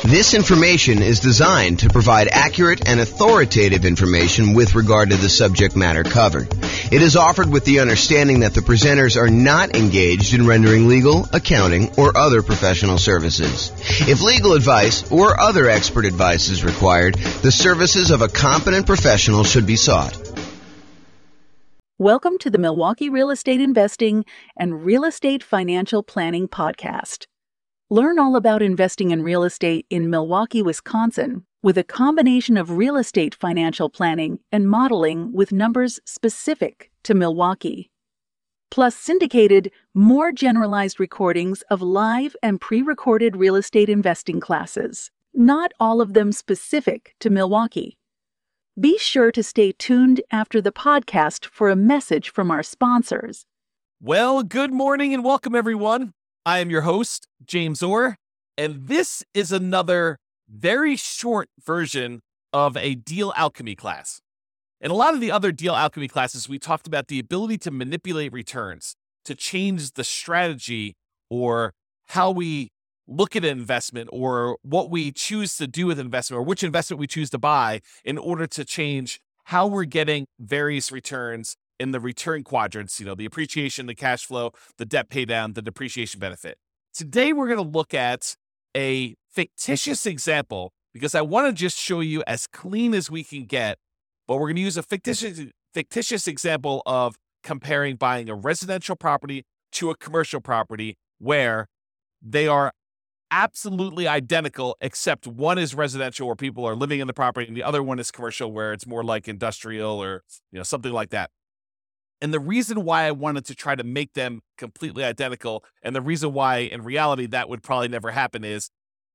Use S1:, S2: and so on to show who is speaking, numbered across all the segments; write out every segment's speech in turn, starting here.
S1: This information is designed to provide accurate and authoritative information with regard to the subject matter covered. It is offered with the understanding that the presenters are not engaged in rendering legal, accounting, or other professional services. If legal advice or other expert advice is required, the services of a competent professional should be sought.
S2: Welcome to the Milwaukee Real Estate Investing and Real Estate Financial Planning Podcast. Learn all about investing in real estate in Milwaukee, Wisconsin, with a combination of real estate financial planning and modeling with numbers specific to Milwaukee. Plus syndicated, more generalized recordings of live and pre-recorded real estate investing classes, not all of them specific to Milwaukee. Be sure to stay tuned after the podcast for a message from our sponsors.
S3: Well, good morning and welcome, everyone. I am your host, James Orr, and this is another very short version of a deal alchemy class. In a lot of the other deal alchemy classes, we talked about the ability to manipulate returns, to change the strategy or how we look at an investment or what we choose to do with investment or which investment we choose to buy in order to change how we're getting various returns in the return quadrants, the appreciation, the cash flow, the debt pay down, the depreciation benefit. Today, we're going to look at a fictitious example because I want to just show you as clean as we can get, but we're going to use a fictitious example of comparing buying a residential property to a commercial property where they are absolutely identical, except one is residential where people are living in the property and the other one is commercial where it's more like industrial or something like that. And the reason why I wanted to try to make them completely identical, and the reason why in reality that would probably never happen, is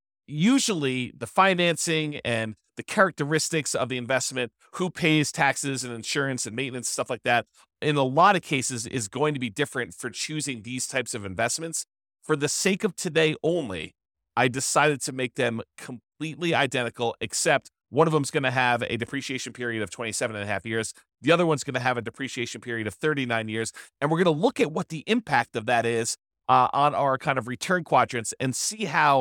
S3: usually the financing and the characteristics of the investment, who pays taxes and insurance and maintenance, stuff like that, in a lot of cases is going to be different for choosing these types of investments. For the sake of today only, I decided to make them completely identical, except one of them is going to have a depreciation period of 27 and a half years. The other one's going to have a depreciation period of 39 years. And we're going to look at what the impact of that is on our kind of return quadrants and see how,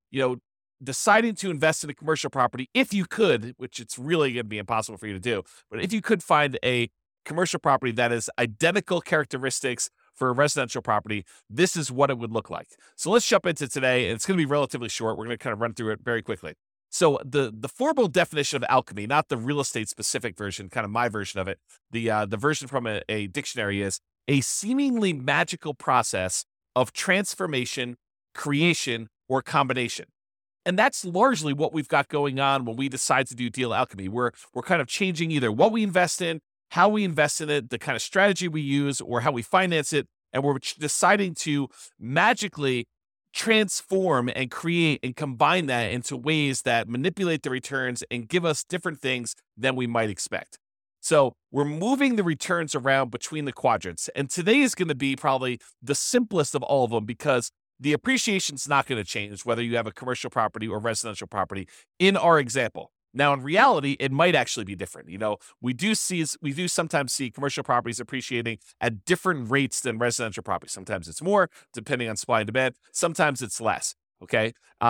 S3: deciding to invest in a commercial property, if you could, which it's really going to be impossible for you to do, but if you could find a commercial property that is identical characteristics for a residential property, this is what it would look like. So let's jump into today. It's going to be relatively short. We're going to kind of run through it very quickly. So the formal definition of alchemy, not the real estate specific version, kind of my version of it, the version from a dictionary is a seemingly magical process of transformation, creation, or combination. And that's largely what we've got going on when we decide to do deal alchemy. We're kind of changing either what we invest in, how we invest in it, the kind of strategy we use, or how we finance it. And we're deciding to magically transform and create and combine that into ways that manipulate the returns and give us different things than we might expect. So we're moving the returns around between the quadrants. And today is going to be probably the simplest of all of them because the appreciation is not going to change whether you have a commercial property or residential property in our example. Now, in reality, it might actually be different. We do sometimes see commercial properties appreciating at different rates than residential properties. Sometimes it's more, depending on supply and demand. Sometimes it's less. Okay.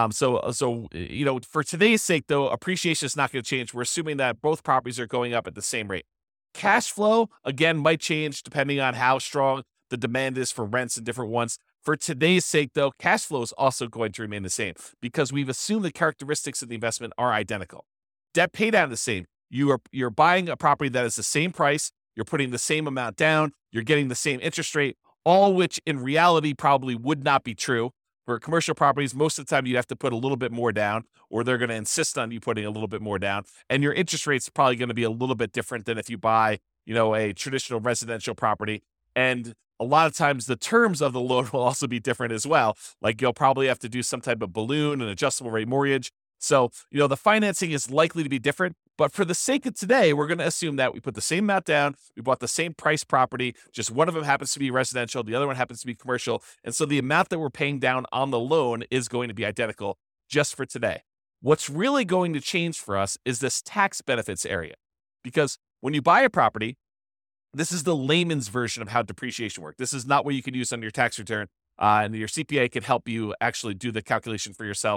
S3: So for today's sake, though, appreciation is not going to change. We're assuming that both properties are going up at the same rate. Cash flow, again, might change depending on how strong the demand is for rents and different ones. For today's sake, though, cash flow is also going to remain the same because we've assumed the characteristics of the investment are identical. Debt pay down the same. You're buying a property that is the same price. You're putting the same amount down. You're getting the same interest rate, all which in reality probably would not be true. For commercial properties, most of the time you have to put a little bit more down, or they're going to insist on you putting a little bit more down. And your interest rate's probably going to be a little bit different than if you buy, a traditional residential property. And a lot of times the terms of the loan will also be different as well. Like you'll probably have to do some type of balloon, an adjustable rate mortgage. So, the financing is likely to be different, but for the sake of today, we're going to assume that we put the same amount down, we bought the same price property, just one of them happens to be residential, the other one happens to be commercial, and so the amount that we're paying down on the loan is going to be identical just for today. What's really going to change for us is this tax benefits area, because when you buy a property, this is the layman's version of how depreciation works. This is not what you can use on your tax return, and your CPA can help you actually do the calculation for yourself.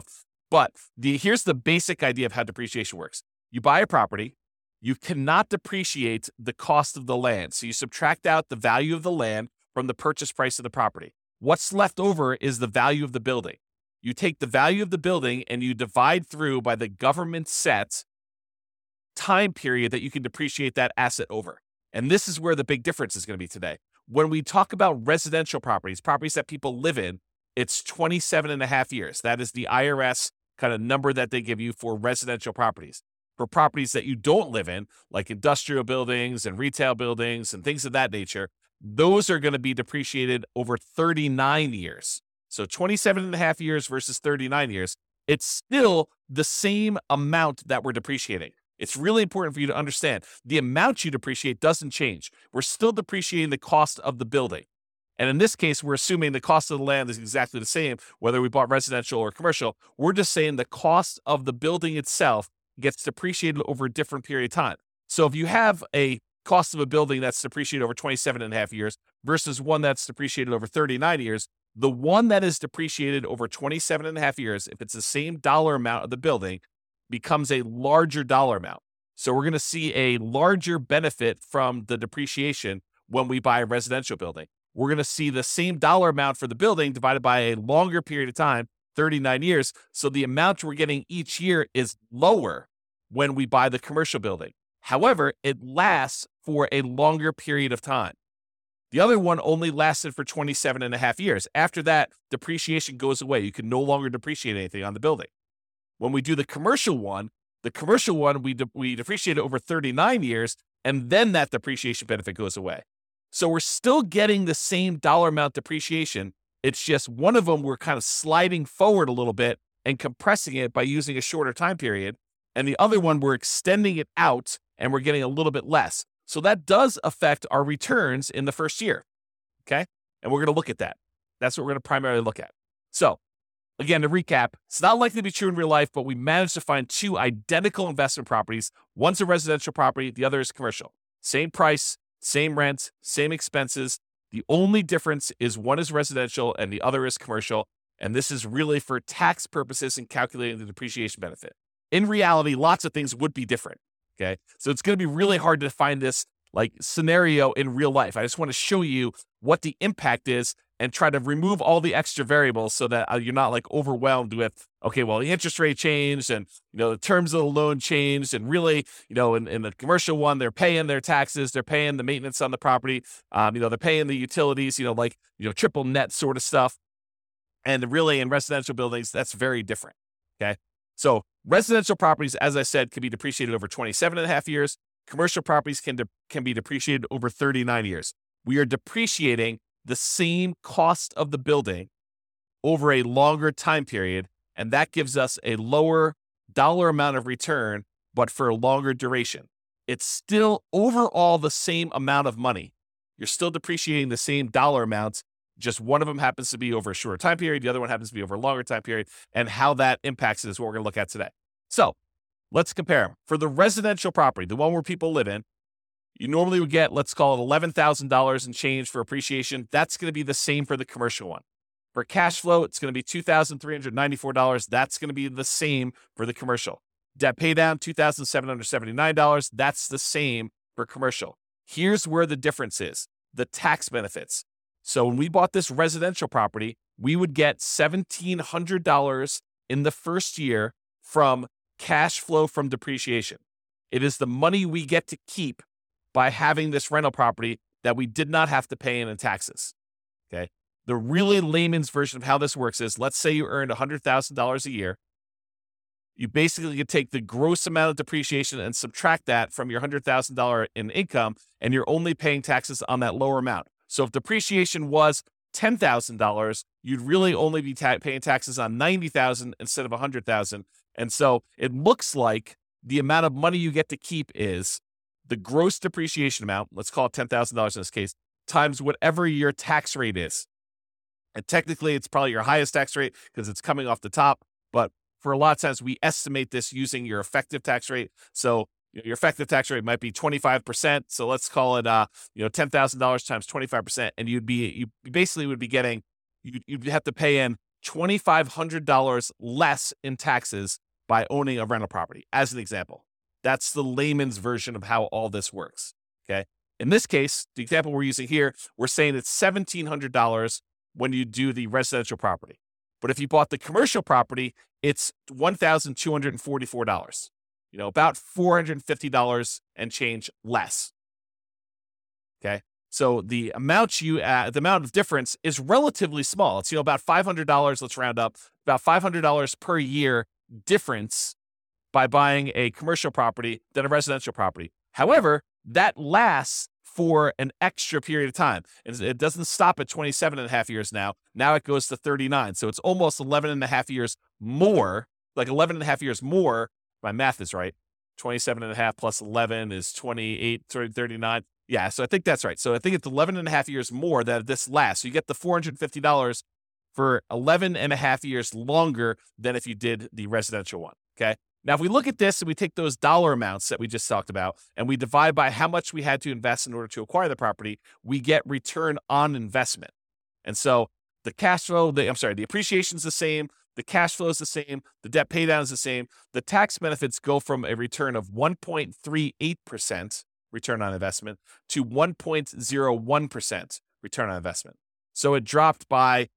S3: But here's the basic idea of how depreciation works. You buy a property, you cannot depreciate the cost of the land. So you subtract out the value of the land from the purchase price of the property. What's left over is the value of the building. You take the value of the building and you divide through by the government set time period that you can depreciate that asset over. And this is where the big difference is going to be today. When we talk about residential properties, properties that people live in, it's 27 and a half years. That is the IRS kind of number that they give you for residential properties. For properties that you don't live in, like industrial buildings and retail buildings and things of that nature, those are going to be depreciated over 39 years. So 27 and a half years versus 39 years, it's still the same amount that we're depreciating. It's really important for you to understand the amount you depreciate doesn't change. We're still depreciating the cost of the building. And in this case, we're assuming the cost of the land is exactly the same, whether we bought residential or commercial. We're just saying the cost of the building itself gets depreciated over a different period of time. So if you have a cost of a building that's depreciated over 27 and a half years versus one that's depreciated over 39 years, the one that is depreciated over 27 and a half years, if it's the same dollar amount of the building, becomes a larger dollar amount. So we're going to see a larger benefit from the depreciation when we buy a residential building. We're going to see the same dollar amount for the building divided by a longer period of time, 39 years. So the amount we're getting each year is lower when we buy the commercial building. However, it lasts for a longer period of time. The other one only lasted for 27 and a half years. After that, depreciation goes away. You can no longer depreciate anything on the building. When we do the commercial one, we depreciate it over 39 years, and then that depreciation benefit goes away. So we're still getting the same dollar amount depreciation. It's just one of them we're kind of sliding forward a little bit and compressing it by using a shorter time period. And the other one, we're extending it out and we're getting a little bit less. So that does affect our returns in the first year, okay? And we're going to look at that. That's what we're going to primarily look at. So again, to recap, it's not likely to be true in real life, but we managed to find two identical investment properties. One's a residential property, the other is commercial. Same price, same rent, same expenses. The only difference is one is residential and the other is commercial. And this is really for tax purposes and calculating the depreciation benefit. In reality, lots of things would be different. Okay. So it's going to be really hard to find this like scenario in real life. I just want to show you what the impact is and try to remove all the extra variables so that you're not like overwhelmed with, okay, well, the interest rate changed and, the terms of the loan changed. And really, in the commercial one, they're paying their taxes, they're paying the maintenance on the property, they're paying the utilities, triple net sort of stuff. And really in residential buildings, that's very different. Okay. So residential properties, as I said, can be depreciated over 27 and a half years. Commercial properties can be depreciated over 39 years. We are depreciating the same cost of the building over a longer time period, and that gives us a lower dollar amount of return, but for a longer duration. It's still overall the same amount of money. You're still depreciating the same dollar amounts, just one of them happens to be over a shorter time period, the other one happens to be over a longer time period, and how that impacts it is what we're going to look at today. So let's compare them. For the residential property, the one where people live in, you normally would get, let's call it $11,000 and change for appreciation. That's going to be the same for the commercial one. For cash flow, it's going to be $2,394. That's going to be the same for the commercial. Debt pay down, $2,779. That's the same for commercial. Here's where the difference is, the tax benefits. So when we bought this residential property, we would get $1,700 in the first year from cash flow from depreciation. It is the money we get to keep by having this rental property that we did not have to pay in taxes. Okay. The really layman's version of how this works is, let's say you earned $100,000 a year. You basically could take the gross amount of depreciation and subtract that from your $100,000 in income, and you're only paying taxes on that lower amount. So if depreciation was $10,000, you'd really only be paying taxes on $90,000 instead of $100,000. And so it looks like the amount of money you get to keep is the gross depreciation amount, let's call it $10,000 in this case, times whatever your tax rate is. And technically, it's probably your highest tax rate because it's coming off the top. But for a lot of times, we estimate this using your effective tax rate. So your effective tax rate might be 25%. So let's call it, $10,000 times 25%. And you basically would be getting, you'd have to pay in $2,500 less in taxes by owning a rental property, as an example. That's the layman's version of how all this works, okay? In this case, the example we're using here, we're saying it's $1,700 when you do the residential property. But if you bought the commercial property, it's $1,244, about $450 and change less, okay? So the amount of difference is relatively small. It's, about $500, let's round up, about $500 per year difference by buying a commercial property than a residential property. However, that lasts for an extra period of time. It doesn't stop at 27 and a half years now. Now it goes to 39. So it's almost 11 and a half years more, like 11 and a half years more. My math is right. 27 and a half plus 11 is 28, 39. Yeah, so I think that's right. So I think it's 11 and a half years more that this lasts. So you get the $450 for 11 and a half years longer than if you did the residential one, okay? Now, if we look at this and we take those dollar amounts that we just talked about and we divide by how much we had to invest in order to acquire the property, we get return on investment. And so the the appreciation is the same, the cash flow is the same, the debt pay down is the same. The tax benefits go from a return of 1.38% return on investment to 1.01% return on investment. So it dropped by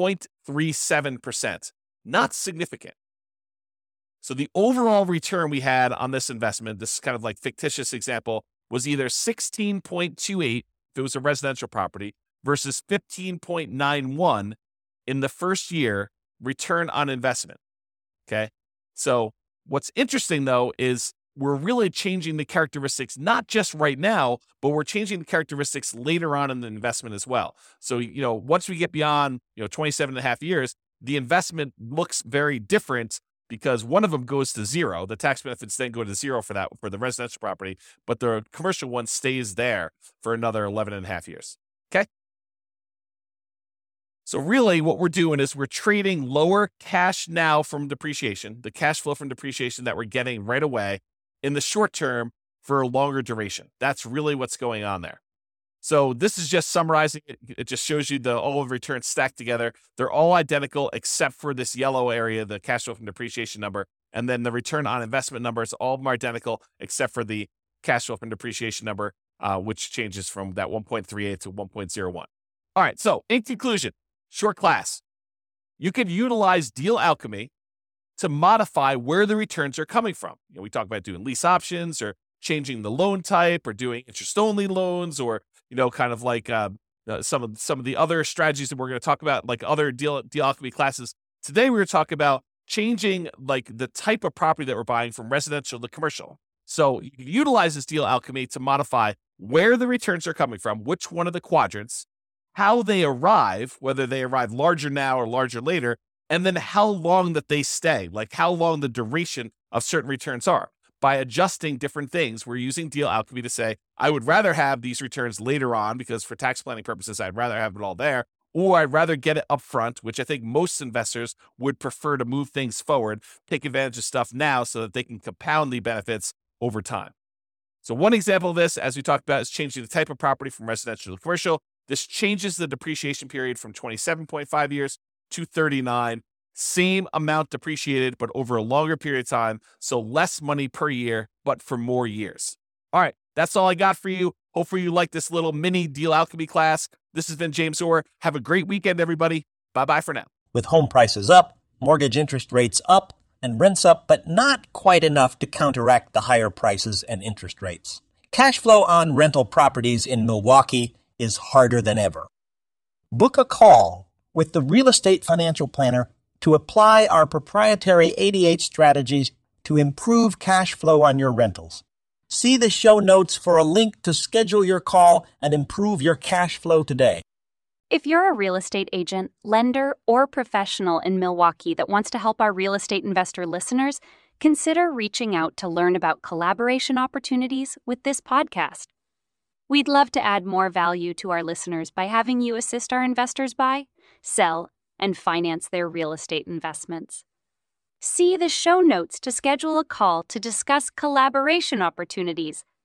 S3: 0.37%. Not significant. So the overall return we had on this investment, this kind of like fictitious example, was either 16.28 if it was a residential property versus 15.91 in the first year return on investment. Okay. So what's interesting though is we're really changing the characteristics, not just right now, but we're changing the characteristics later on in the investment as well. So, once we get beyond, 27 and a half years, the investment looks very different because one of them goes to zero. The tax benefits then go to zero for the residential property, but the commercial one stays there for another 11 and a half years. Okay. So really what we're doing is we're trading lower cash now from depreciation, the cash flow from depreciation that we're getting right away in the short term for a longer duration. That's really what's going on there. So this is just summarizing it. It just shows you all of the returns stacked together. They're all identical except for this yellow area, the cash flow from depreciation number. And then the return on investment numbers, all of them are identical except for the cash flow from depreciation number, which changes from that 1.38 to 1.01. All right, so in conclusion, short class, you could utilize deal alchemy to modify where the returns are coming from. We talk about doing lease options or changing the loan type or doing interest-only loans or, kind of like some of the other strategies that we're going to talk about, like other deal alchemy classes. Today, we're going to talk about changing like the type of property that we're buying from residential to commercial. So you can utilize this deal alchemy to modify where the returns are coming from, which one of the quadrants, how they arrive, whether they arrive larger now or larger later, and then how long that they stay, like how long the duration of certain returns are. By adjusting different things, we're using deal alchemy to say, I would rather have these returns later on because for tax planning purposes, I'd rather have it all there, or I'd rather get it up front, which I think most investors would prefer to move things forward, take advantage of stuff now so that they can compound the benefits over time. So one example of this, as we talked about, is changing the type of property from residential to commercial. This changes the depreciation period from 27.5 years to 39. Same amount depreciated, but over a longer period of time. So less money per year, but for more years. All right, that's all I got for you. Hopefully you like this little mini deal alchemy class. This has been James Orr. Have a great weekend, everybody. Bye-bye for now.
S4: With home prices up, mortgage interest rates up, and rents up, but not quite enough to counteract the higher prices and interest rates. Cash flow on rental properties in Milwaukee is harder than ever. Book a call with the Real Estate Financial Planner to apply our proprietary 88 strategies to improve cash flow on your rentals. See the show notes for a link to schedule your call and improve your cash flow today.
S5: If you're a real estate agent, lender, or professional in Milwaukee that wants to help our real estate investor listeners, consider reaching out to learn about collaboration opportunities with this podcast. We'd love to add more value to our listeners by having you assist our investors buy, sell, and finance their real estate investments. See the show notes to schedule a call to discuss collaboration opportunities